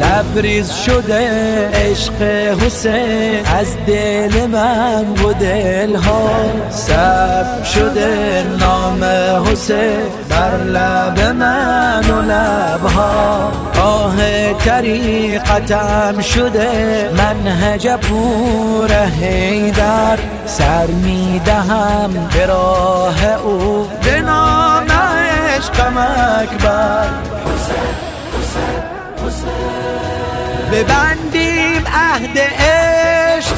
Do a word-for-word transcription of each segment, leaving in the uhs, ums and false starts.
لبریز شده عشق حسین از دل من و دلها، ثبت شده نام حسین بر لب من و لبها. آه طریقتم شده منهج پور حیدر، سر میدهم به راه او به نام عشقم اکبر. ببندیم عهد عشق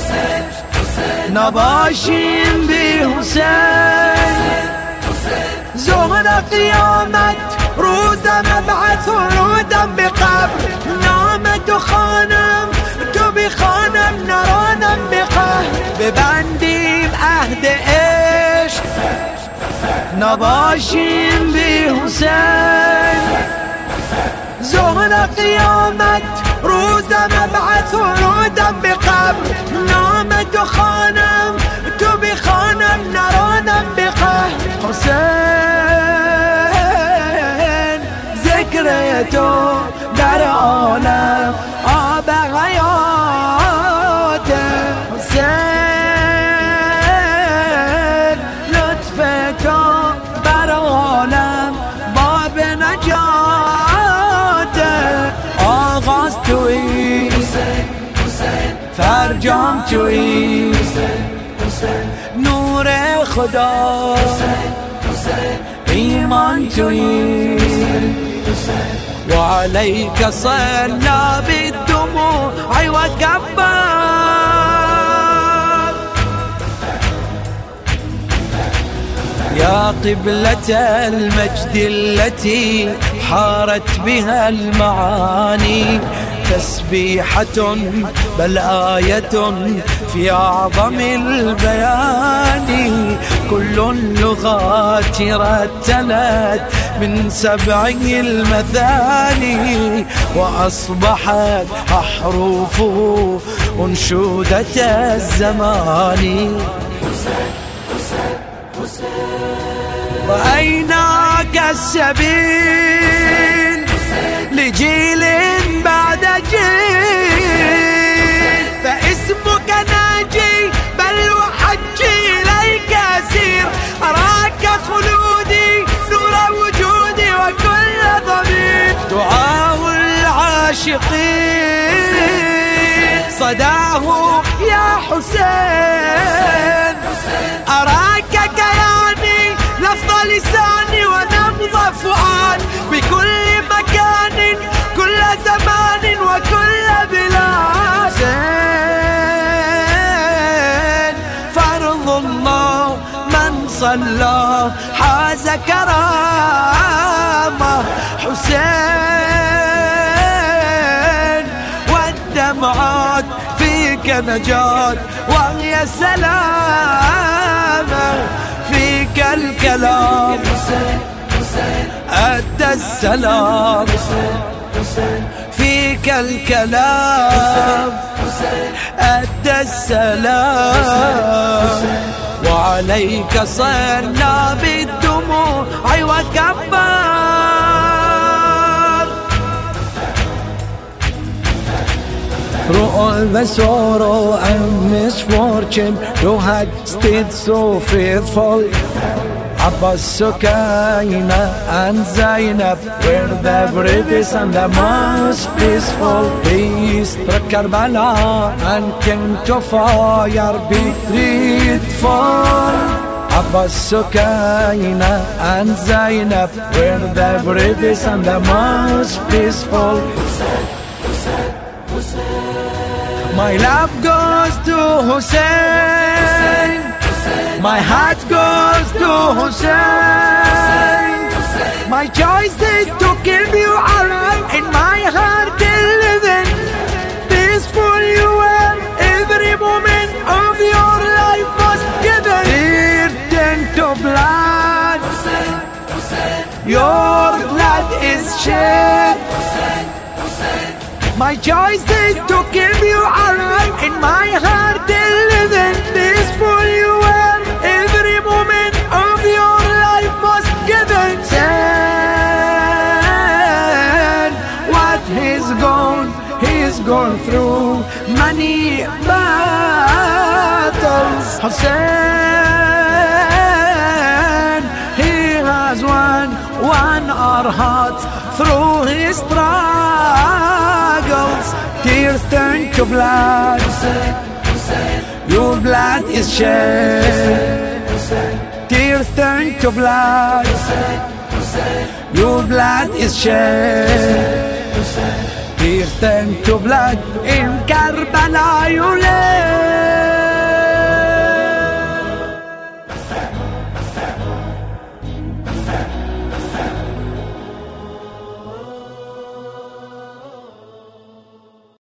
نباشیم بی حسین، زهر قیامت روز مبعث و رودم به قبر. نام تو خانم تو بخانم نرانم به قهر. ببندیم عهد عشق نباشیم بی حسین، زهر قیامت روز مبعث و رودم به قبر. نام تو خانم تو بخانم نرانم به قهر. حسین ذکر تو در عالم آب حیات، حسین لطف تو بر عالم باب نجات. آغاز تویی فرجام تویی نور خدا، ایمان تویی و علیک صلا بالدموع و کبر. يا قبلة المجد التي حارت بها المعاني، تسبيحة بل آية في أعظم البيان. كل اللغات رتلت من سبع المثاني، وأصبحت أحرفه أنشودة الزمان. رأيناك السبيل لجيل بعد جيل، فاسمك ناجي بل وحجي إليك أسير. أراك خلودي نور وجودي وكل ضمير. دعاء العاشقين صداه يا حسين، أراك كياني لفظ لساني ونبض فؤاد بكل مكان كل زمان وكل بلاد. حسين فرض الله من صلى حاز كرامة. حسين والدمعات فيك نجاة وهي سلامة، فيك الكلام أدى السلام، فيك الكلام أدى السلام. وعليك صلى بالدموع وكبر. Through all the sorrow and misfortune you had stayed so faithful. Abbas, Sukaina and Zainab were the bravest and the most peaceful. They struck Karbala and came to fire be grateful. Abbas, Sukaina and Zainab were the bravest and the most peaceful. My love goes to Hussein, my heart goes to Hussein. My choice is to keep you alive in my heart till living peaceful. You were every moment of your life was given. Turned into blood, your blood is shed. My choice is to keep you alive in my heart till living peaceful. You were every moment of your life was given. Said what is gone gone through many battles. Hussein, he has won, won our hearts through his struggles. Tears turn to blood, your blood is shed. Tears turn to blood, your blood is shed. Tears turn to blood in Karbala, you lay.